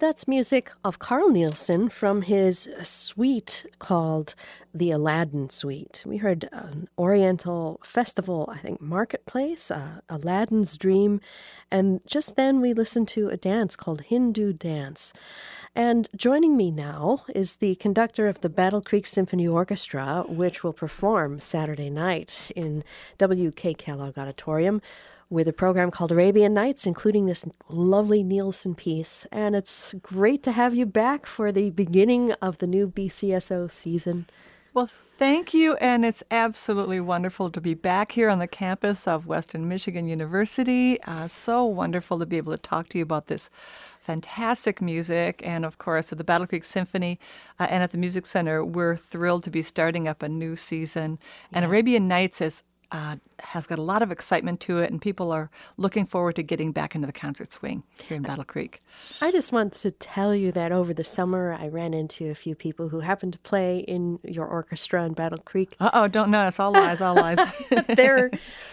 That's music of Carl Nielsen from his suite called the Aladdin Suite. We heard an Oriental festival, I think, marketplace, Aladdin's Dream, and just then we listened to a dance called Hindu Dance. And joining me now is the conductor of the Battle Creek Symphony Orchestra, which will perform Saturday night in W.K. Kellogg Auditorium with a program called Arabian Nights, including this lovely Nielsen piece. And it's great to have you back for the beginning of the new BCSO season. Well, thank you, and it's absolutely wonderful to be back here on the campus of Western Michigan University. So wonderful to be able to talk to you about this fantastic music, and of course at the Battle Creek Symphony and at the Music Center, we're thrilled to be starting up a new season. And Arabian Nights has got a lot of excitement to it, and people are looking forward to getting back into the concert swing here in Battle Creek. I just want to tell you that over the summer, I ran into a few people who happened to play in your orchestra in Battle Creek. Don't know. It's all lies, all lies. They're,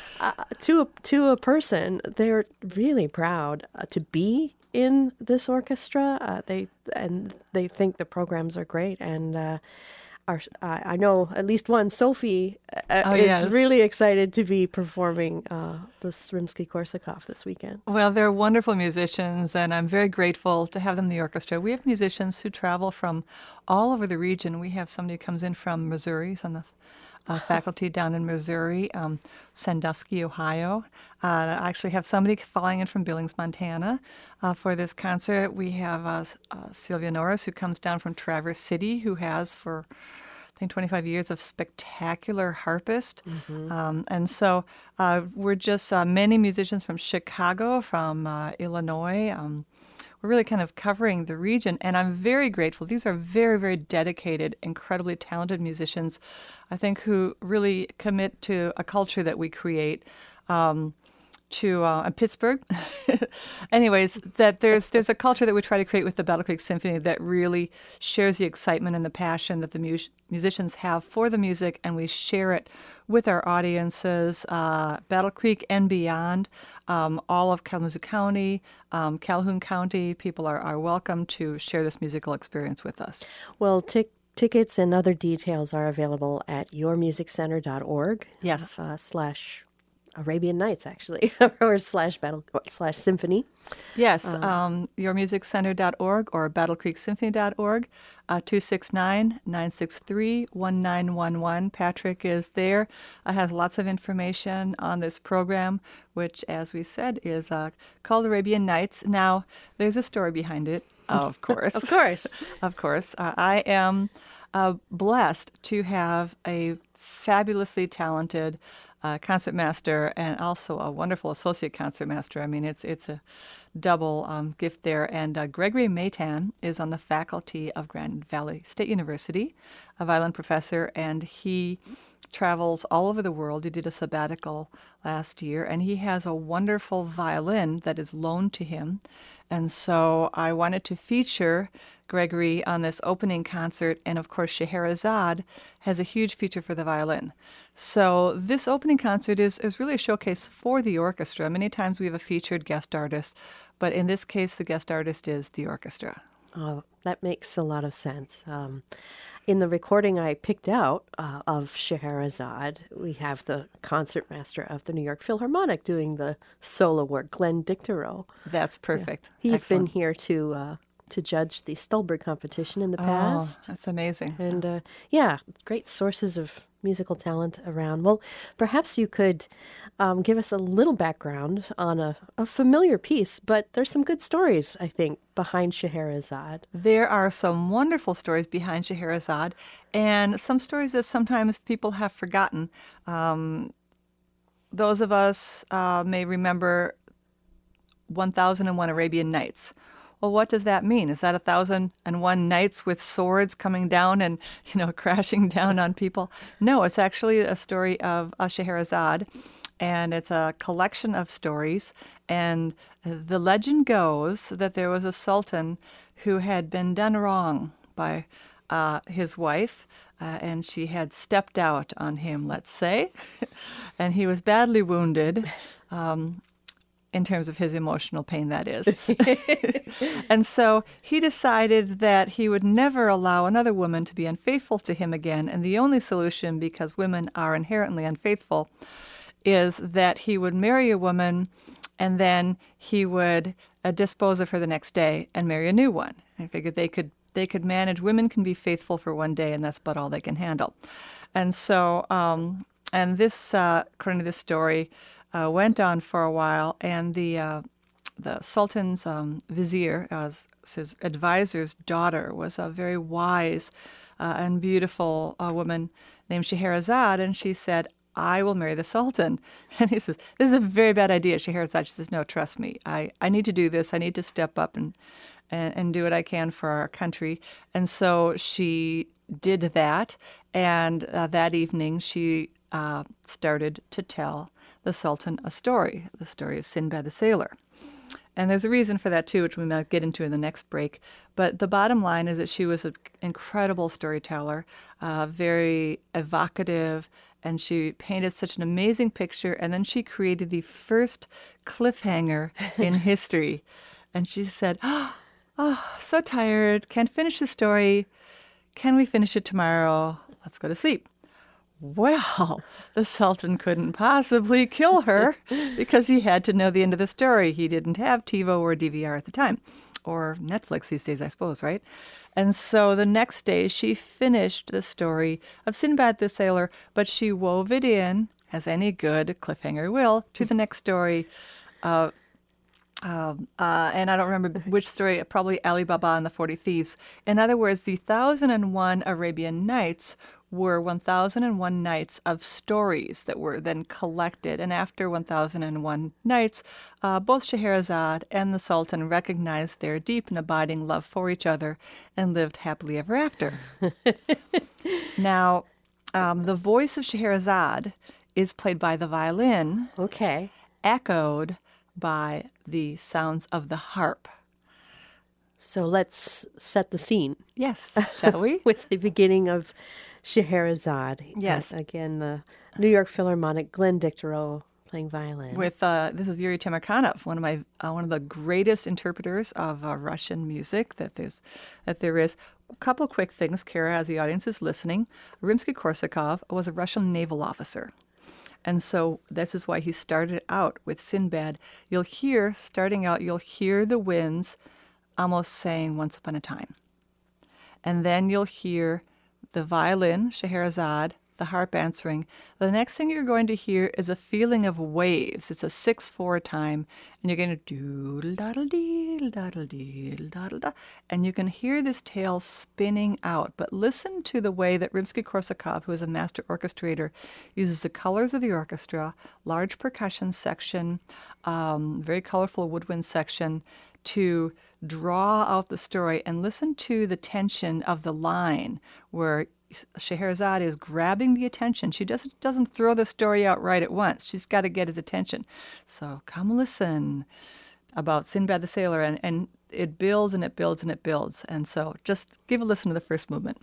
to a person, they're really proud to be in this orchestra. They think the programs are great, and I know at least one, Sophie, is really excited to be performing the Rimsky-Korsakov this weekend. Well, they're wonderful musicians, and I'm very grateful to have them in the orchestra. We have musicians who travel from all over the region. We have somebody who comes in from Missouri, he's on the faculty down in Missouri, Sandusky, Ohio. I actually have somebody flying in from Billings, Montana for this concert. We have Sylvia Norris, who comes down from Traverse City, who has for, I think, 25 years of spectacular harpist. Mm-hmm. And so we're just many musicians from Chicago, from Illinois. We're really kind of covering the region, and I'm very grateful. These are very, very dedicated, incredibly talented musicians, I think, who really commit to a culture that we create. To Pittsburgh. Anyways, that there's a culture that we try to create with the Battle Creek Symphony that really shares the excitement and the passion that the musicians have for the music, and we share it with our audiences, Battle Creek and beyond, all of Kalamazoo County, Calhoun County. People are welcome to share this musical experience with us. Well, tickets and other details are available at yourmusiccenter.org. Yes. / Arabian Nights, actually, or / symphony. Yes, yourmusiccenter.org or battlecreeksymphony.org, 269-963-1911. Patrick is there, has lots of information on this program, which, as we said, is called Arabian Nights. Now, there's a story behind it, of course. Of course. Of course. I am blessed to have a fabulously talented concertmaster and also a wonderful associate concertmaster. I mean, it's a double gift there. And Gregory Maitan is on the faculty of Grand Valley State University, a violin professor, and he travels all over the world. He did a sabbatical last year, and he has a wonderful violin that is loaned to him. And so I wanted to feature Gregory on this opening concert, and of course Scheherazade has a huge feature for the violin. So this opening concert is really a showcase for the orchestra. Many times we have a featured guest artist, but in this case the guest artist is the orchestra. Oh, that makes a lot of sense. In the recording I picked out of Scheherazade, we have the concertmaster of the New York Philharmonic doing the solo work, Glenn Dicterow. That's perfect. Yeah. He's Excellent. been here to judge the Stolberg competition in the past. Oh, that's amazing. And great sources of musical talent around. Well, perhaps you could give us a little background on a familiar piece, but there's some good stories, I think, behind Scheherazade. There are some wonderful stories behind Scheherazade, and some stories that sometimes people have forgotten. Those of us may remember 1001 Arabian Nights. Well, what does that mean? Is that 1001 nights with swords coming down and, crashing down on people? No, it's actually a story of Scheherazade, and it's a collection of stories. And the legend goes that there was a sultan who had been done wrong by his wife, and she had stepped out on him, let's say, and he was badly wounded. in terms of his emotional pain, that is. And so he decided that he would never allow another woman to be unfaithful to him again. And the only solution, because women are inherently unfaithful, is that he would marry a woman and then he would dispose of her the next day and marry a new one. I figured they could manage. Women can be faithful for one day, and that's about all they can handle. And so, and this, according to this story, went on for a while, and the Sultan's vizier, his advisor's daughter, was a very wise and beautiful woman named Scheherazade, and she said, I will marry the Sultan. And he says, this is a very bad idea, Scheherazade. She says, no, trust me. I need to do this. I need to step up and do what I can for our country. And so she did that, and that evening she started to tell the Sultan a story, the story of Sinbad the Sailor. And there's a reason for that, too, which we might get into in the next break. But the bottom line is that she was an incredible storyteller, very evocative, and she painted such an amazing picture. And then she created the first cliffhanger in history. And she said, oh, so tired, can't finish the story. Can we finish it tomorrow? Let's go to sleep. Well, the Sultan couldn't possibly kill her because he had to know the end of the story. He didn't have TiVo or DVR at the time, or Netflix these days, I suppose, right? And so the next day she finished the story of Sinbad the Sailor, but she wove it in, as any good cliffhanger will, to the next story. And I don't remember which story, probably Ali Baba and the 40 Thieves. In other words, the 1001 Arabian Nights were 1001 nights of stories that were then collected. And after 1001 nights, both Scheherazade and the Sultan recognized their deep and abiding love for each other and lived happily ever after. Now, the voice of Scheherazade is played by the violin, echoed by the sounds of the harp. So let's set the scene. Yes, shall we? With the beginning of Scheherazade. Yes. Again, the New York Philharmonic, Glenn Dicterow playing violin. With this is Yuri Temirkanov, one of the greatest interpreters of Russian music that there is. A couple of quick things, Kara, as the audience is listening. Rimsky-Korsakov was a Russian naval officer. And so this is why he started out with Sinbad. Starting out, you'll hear the winds almost saying once upon a time. And then you'll hear the violin, Scheherazade, the harp answering. The next thing you're going to hear is a feeling of waves. It's a 6/4 time, and you're going to doodle-daddle-deel-daddle-deel-daddle-da, and you can hear this tale spinning out. But listen to the way that Rimsky-Korsakov, who is a master orchestrator, uses the colors of the orchestra, large percussion section, very colorful woodwind section, to draw out the story. And listen to the tension of the line where Scheherazade is grabbing the attention. She doesn't throw the story out right at once. She's got to get his attention. So come listen about Sinbad the Sailor, and it builds and it builds and it builds. And so just give a listen to the first movement.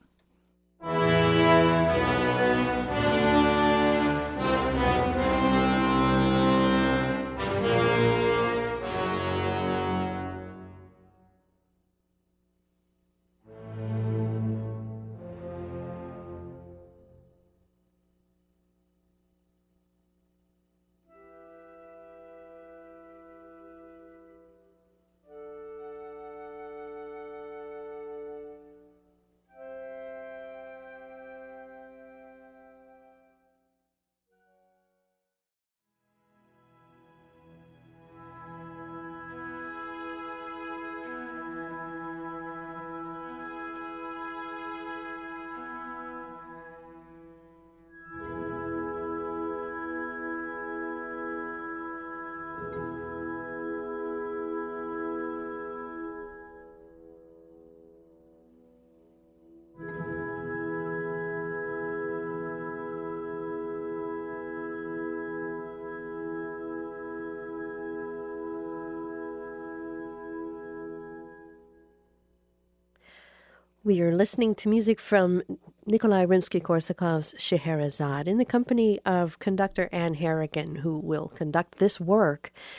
We are listening to music from Nikolai Rimsky-Korsakov's Scheherazade in the company of conductor Anne Harrigan, who will conduct this work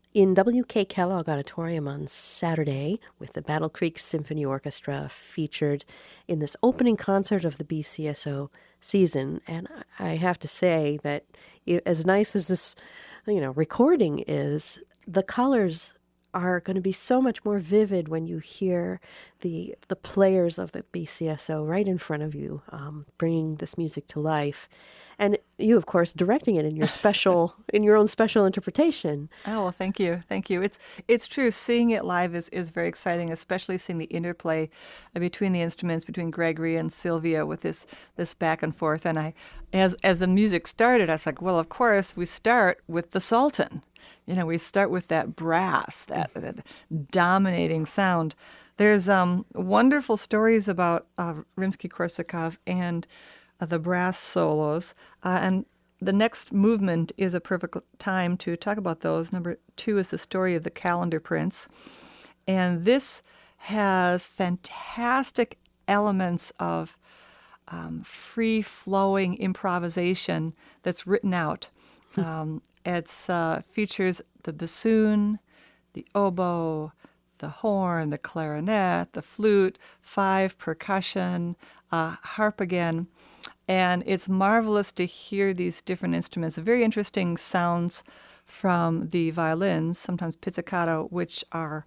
in W.K. Kellogg Auditorium on Saturday with the Battle Creek Symphony Orchestra featured in this opening concert of the BCSO season. And I have to say that as nice as this, recording is, the colors are going to be so much more vivid when you hear the players of the BCSO right in front of you, bringing this music to life. And you, of course, directing it in your own special interpretation. Oh, well, thank you. Thank you. It's true. Seeing it live is very exciting, especially seeing the interplay between the instruments, between Gregory and Sylvia with this back and forth. And as the music started, I was like, well, of course, we start with the Sultan. We start with that brass, that dominating sound. There's wonderful stories about Rimsky-Korsakov and the brass solos, and the next movement is a perfect time to talk about those. Number 2 is the story of the Calendar Prince, and this has fantastic elements of free-flowing improvisation that's written out. It features the bassoon, the oboe, the horn, the clarinet, the flute, 5 percussion, harp again. And it's marvelous to hear these different instruments, very interesting sounds from the violins, sometimes pizzicato, which are,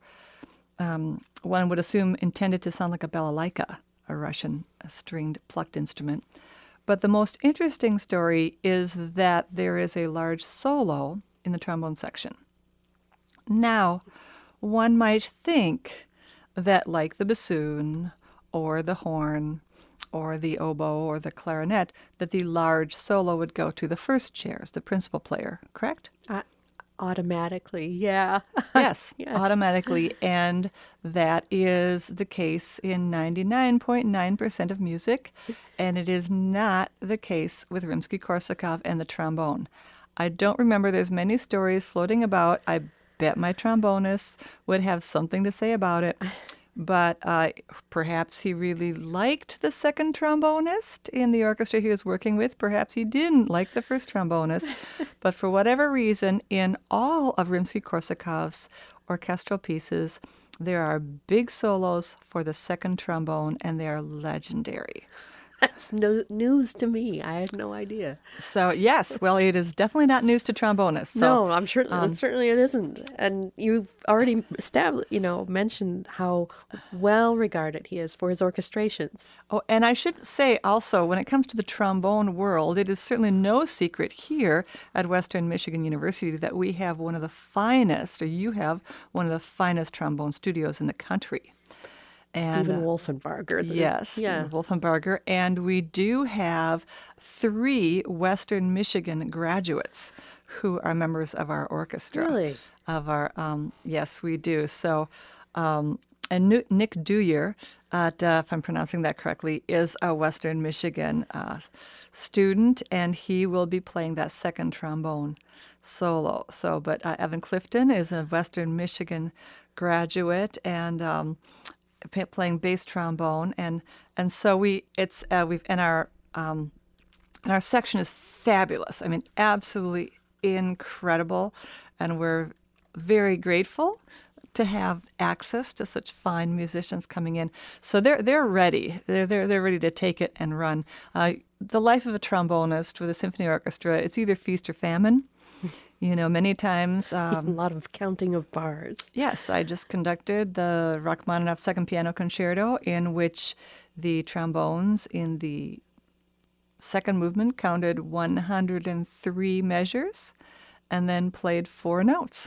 one would assume, intended to sound like a balalaika, a Russian stringed plucked instrument. But the most interesting story is that there is a large solo in the trombone section. Now, one might think that, like the bassoon or the horn or the oboe or the clarinet, that the large solo would go to the first chairs, the principal player, correct? Automatically, yeah. Yes, Yes. automatically. And that is the case in 99.9% of music, and it is not the case with Rimsky-Korsakov and the trombone. I don't remember, there's many stories floating about. I bet my trombonist would have something to say about it. But perhaps he really liked the second trombonist in the orchestra he was working with. Perhaps he didn't like the first trombonist. But for whatever reason, in all of Rimsky-Korsakov's orchestral pieces, there are big solos for the second trombone, and they are legendary. That's no news to me. I had no idea. So, yes, well, it is definitely not news to trombonists. So, No, I'm sure certainly it isn't. And you've already mentioned how well regarded he is for his orchestrations. oh, and I should say also, when it comes to the trombone world, it is certainly no secret here at Western Michigan University that we have one of the finest, or you have one of the finest trombone studios in the country. And, Stephen Wolfenbarger. Yes, Stephen Wolfenbarger. And we do have 3 Western Michigan graduates who are members of our orchestra. Really? Yes, we do. So, and Nick Duyer, if I'm pronouncing that correctly, is a Western Michigan student, and he will be playing that second trombone solo. So, but Evan Clifton is a Western Michigan graduate, and playing bass trombone, and so our section is fabulous. I mean, absolutely incredible, and we're very grateful to have access to such fine musicians coming in. So they're ready. They're ready to take it and run. The life of a trombonist with a symphony orchestra, it's either feast or famine. Many times... a lot of counting of bars. Yes, I just conducted the Rachmaninoff Second Piano Concerto, in which the trombones in the second movement counted 103 measures and then played 4 notes.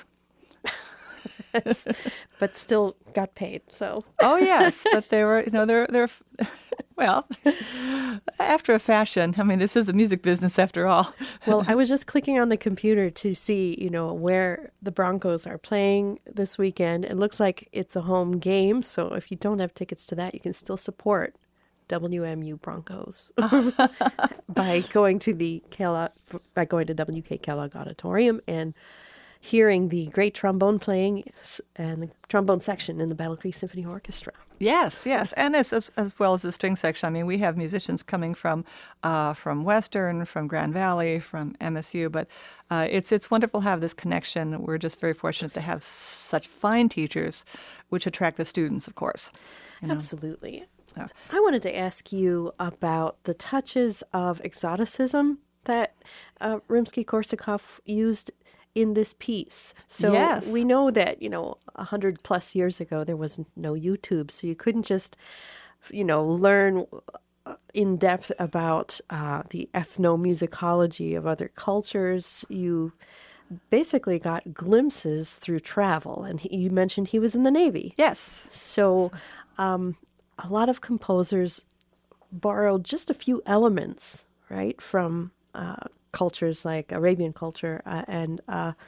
But still got paid, so. Oh, yes, but they were, they're well, after a fashion. I mean, this is the music business after all. Well, I was just clicking on the computer to see, where the Broncos are playing this weekend. It looks like it's a home game, so if you don't have tickets to that, you can still support WMU Broncos by going to WK Kellogg Auditorium and hearing the great trombone playing and the trombone section in the Battle Creek Symphony Orchestra. Yes, yes, and as well as the string section. I mean, we have musicians coming from Western, from Grand Valley, from MSU, but it's wonderful to have this connection. We're just very fortunate to have such fine teachers, which attract the students, of course. Absolutely. I wanted to ask you about the touches of exoticism that Rimsky-Korsakov used in this piece. So yes. We know that, 100 plus years ago, there was no YouTube, so you couldn't just, learn in depth about the ethnomusicology of other cultures. You basically got glimpses through travel. And you mentioned he was in the Navy. Yes. So a lot of composers borrowed just a few elements, right, from cultures like Arabian culture and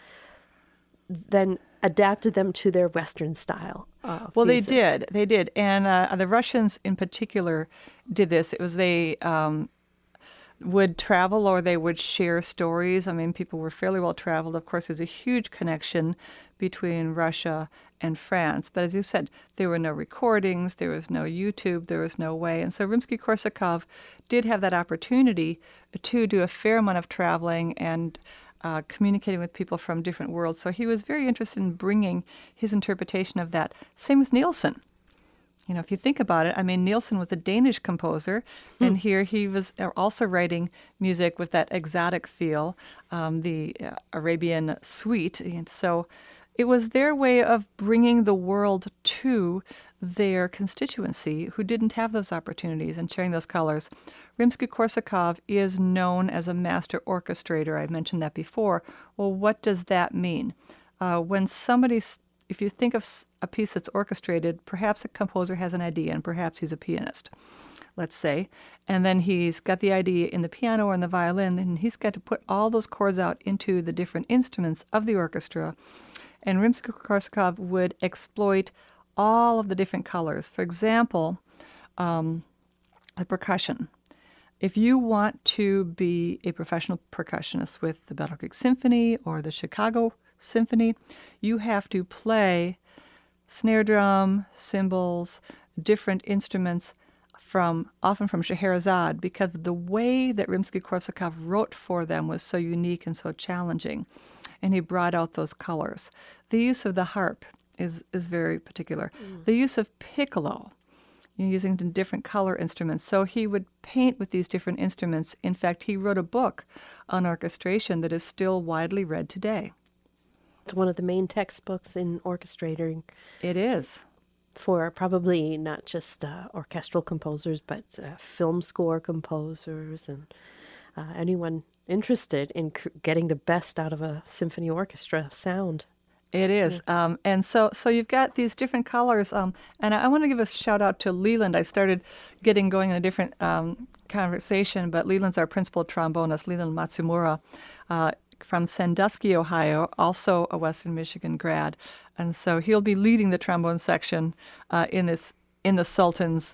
then adapted them to their Western style. Well, music. They did. And the Russians in particular did this. It was they would travel or they would share stories. I mean, people were fairly well traveled. Of course, there's a huge connection between Russia and France. But as you said, there were no recordings, there was no YouTube, there was no way. And so Rimsky-Korsakov did have that opportunity to do a fair amount of traveling and communicating with people from different worlds. So he was very interested in bringing his interpretation of that. Same with Nielsen. If you think about it, I mean, Nielsen was a Danish composer, and here he was also writing music with that exotic feel, the Arabian suite. And so it was their way of bringing the world to their constituency who didn't have those opportunities and sharing those colors. Rimsky-Korsakov is known as a master orchestrator. I mentioned that before. Well, what does that mean? If you think of a piece that's orchestrated, perhaps a composer has an idea, and perhaps he's a pianist, let's say, and then he's got the idea in the piano or in the violin, and he's got to put all those chords out into the different instruments of the orchestra, and Rimsky-Korsakov would exploit all of the different colors. For example, the percussion. If you want to be a professional percussionist with the Battle Creek Symphony or the Chicago Symphony, you have to play snare drum, cymbals, different instruments often from Scheherazade, because the way that Rimsky-Korsakov wrote for them was so unique and so challenging, and he brought out those colors. The use of the harp is very particular. The use of piccolo, using different color instruments. So he would paint with these different instruments. In fact, he wrote a book on orchestration that is still widely read today. It's one of the main textbooks in orchestrating. It is. For probably not just orchestral composers, but film score composers and anyone interested in getting the best out of a symphony orchestra sound. It is. Yeah. And so you've got these different colors. And I want to give a shout out to Leland. I started getting going in a different conversation, but Leland's our principal trombonist, Leland Matsumura, from Sandusky, Ohio, also a Western Michigan grad. And so he'll be leading the trombone section in the Sultan's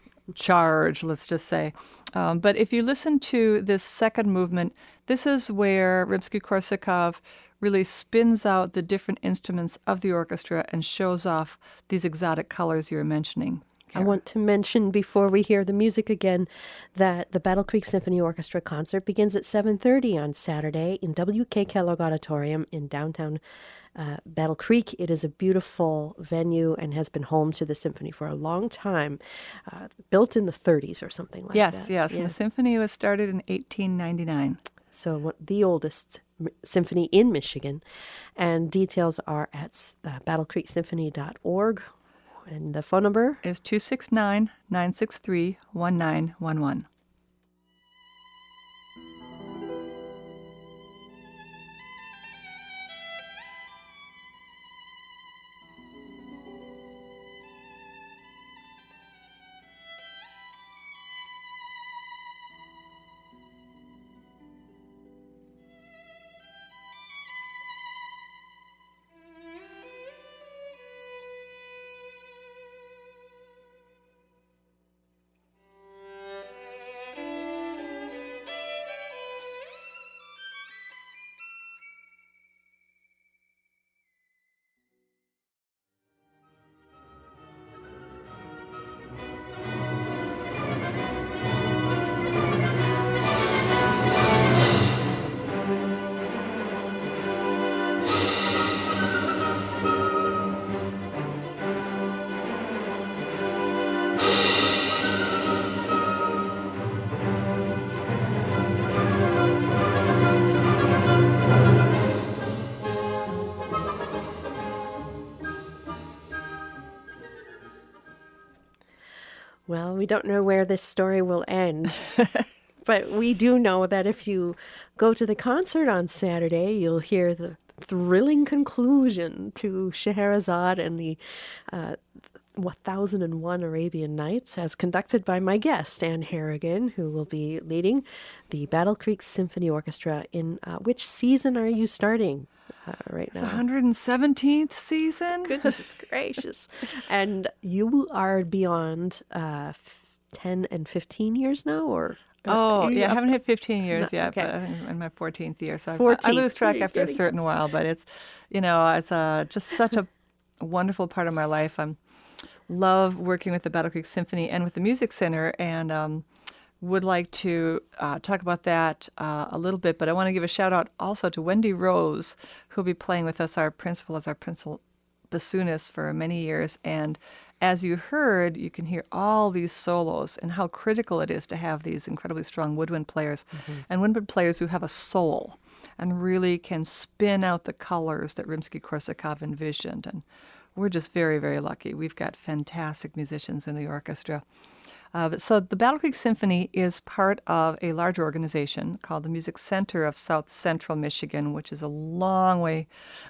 charge, let's just say. But if you listen to this second movement, this is where Rimsky-Korsakov really spins out the different instruments of the orchestra and shows off these exotic colors you were mentioning. I want to mention before we hear the music again that the Battle Creek Symphony Orchestra concert begins at 7:30 on Saturday in W.K. Kellogg Auditorium in downtown Battle Creek. It is a beautiful venue and has been home to the symphony for a long time, built in the 30s or something like that. Yes. Yeah. And the symphony was started in 1899. So the oldest symphony in Michigan, and details are at battlecreeksymphony.org. And the phone number is 269-963-1911. Well, we don't know where this story will end, but we do know that if you go to the concert on Saturday, you'll hear the thrilling conclusion to Scheherazade and the 1001 Arabian Nights, as conducted by my guest, Anne Harrigan, who will be leading the Battle Creek Symphony Orchestra. In which season are you starting right It's now? 117th season. Goodness gracious. And you are beyond 10 and 15 years now, or? Oh, yeah, I up- haven't hit 15 years No, yet, okay. but I think I'm in my 14th year. So I 14th. lose track You're after a getting certain while, but it's, it's just such a wonderful part of my life. I love working with the Battle Creek Symphony and with the Music Center, and would like to talk about that a little bit. But I want to give a shout out also to Wendy Rose, who'll be playing with us, our principal bassoonist for many years. And as you heard, you can hear all these solos and how critical it is to have these incredibly strong woodwind players and woodwind players who have a soul and really can spin out the colors that Rimsky-Korsakov envisioned. And we're just very, very lucky. We've got fantastic musicians in the orchestra. So the Battle Creek Symphony is part of a larger organization called the Music Center of South Central Michigan, which is a long way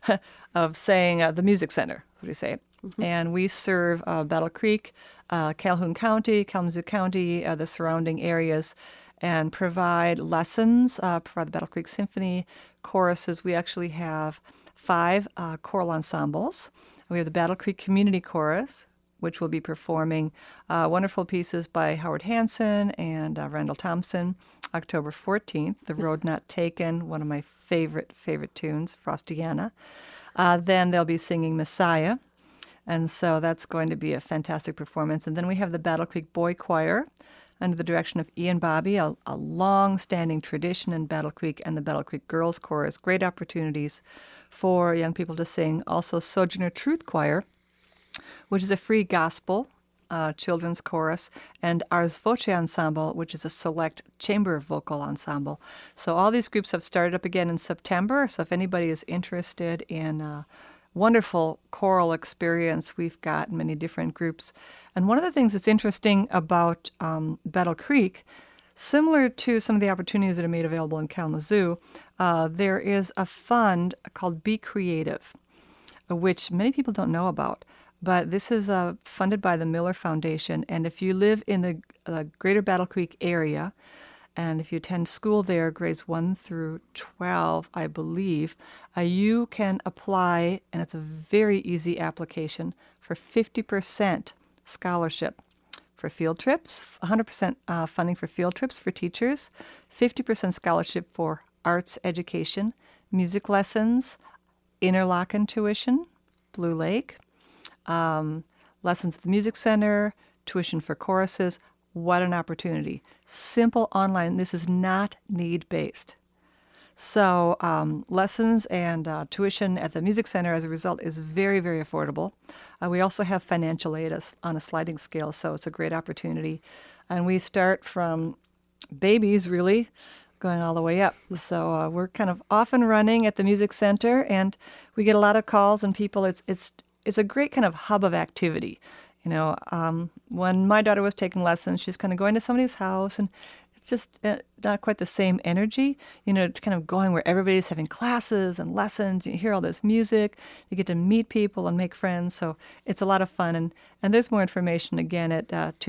of saying the Music Center, what do you say? And we serve Battle Creek, Calhoun County, Kalamazoo County, the surrounding areas, and provide lessons, provide the Battle Creek Symphony, choruses. We actually have 5 choral ensembles. We have the Battle Creek Community Chorus, which will be performing wonderful pieces by Howard Hanson and Randall Thompson. October 14th, The Road Not Taken, one of my favorite tunes, Frostiana. Then they'll be singing Messiah, and so that's going to be a fantastic performance. And then we have the Battle Creek Boy Choir under the direction of Ian Bobby, a long-standing tradition in Battle Creek, and the Battle Creek Girls Chorus. Great opportunities for young people to sing. Also Sojourner Truth Choir, which is a free gospel children's chorus, and Ars Voce Ensemble, which is a select chamber vocal ensemble. So all these groups have started up again in September. So if anybody is interested in a wonderful choral experience, we've got many different groups. And one of the things that's interesting about Battle Creek, similar to some of the opportunities that are made available in Kalamazoo, there is a fund called Be Creative, which many people don't know about. But this is funded by the Miller Foundation, and if you live in the greater Battle Creek area, and if you attend school there, grades 1 through 12, I believe, you can apply, and it's a very easy application, for 50% scholarship for field trips, 100% funding for field trips for teachers, 50% scholarship for arts education, music lessons, Interlochen tuition, Blue Lake, lessons at the Music Center, tuition for choruses. What an opportunity. Simple online. This is not need-based. So lessons and tuition at the Music Center as a result is very, very affordable. We also have financial aid on a sliding scale, so it's a great opportunity. And we start from babies, really, going all the way up. So we're kind of off and running at the Music Center, and we get a lot of calls and people. It's a great kind of hub of activity. When my daughter was taking lessons, she's kind of going to somebody's house, and it's just not quite the same energy, kind of going where everybody's having classes and lessons. You hear all this music, you get to meet people and make friends. So it's a lot of fun. And there's more information, again, at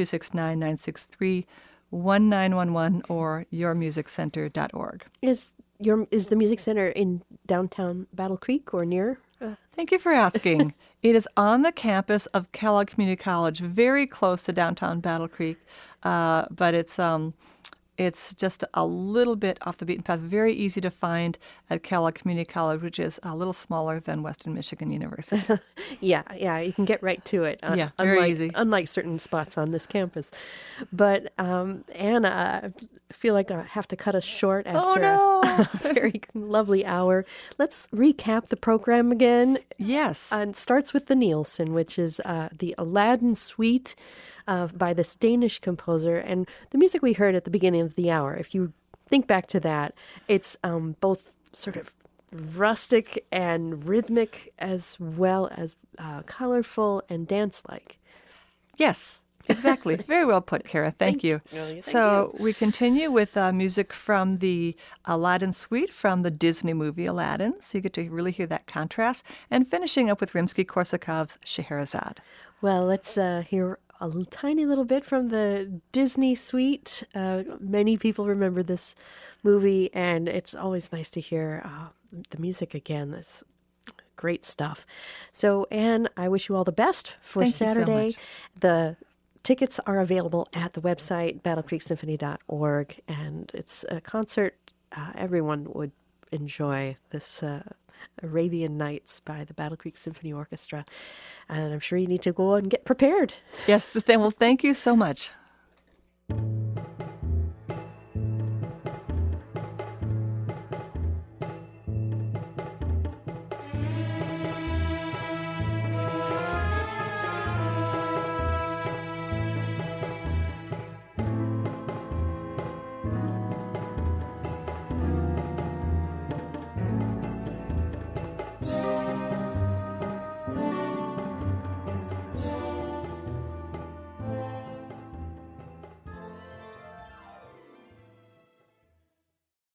269-963-1911 or yourmusiccenter.org. Is the Music Center in downtown Battle Creek or near? Thank you for asking. It is on the campus of Kellogg Community College, very close to downtown Battle Creek, but it's just a little bit off the beaten path. Very easy to find at Kellogg Community College, which is a little smaller than Western Michigan University. Yeah, you can get right to it. Yeah, very easy. Unlike certain spots on this campus. But Anna, I feel like I have to cut us short after a very lovely hour. Let's recap the program again. Yes. And it starts with the Nielsen, which is the Aladdin Suite by this Danish composer. And the music we heard at the beginning of the hour, if you think back to that, it's both sort of rustic and rhythmic as well as colorful and dance-like. Yes. Exactly. Very well put, Kara. Thank you. Thank So we continue with music from the Aladdin suite from the Disney movie Aladdin. So you get to really hear that contrast. And finishing up with Rimsky-Korsakov's Scheherazade. Well, let's hear a tiny little bit from the Disney suite. Many people remember this movie, and it's always nice to hear the music again. That's great stuff. So, Anne, I wish you all the best for Thank you so Saturday. much. The tickets are available at the website, battlecreeksymphony.org, and it's a concert everyone would enjoy, this Arabian Nights by the Battle Creek Symphony Orchestra. And I'm sure you need to go and get prepared. Yes. Well, thank you so much.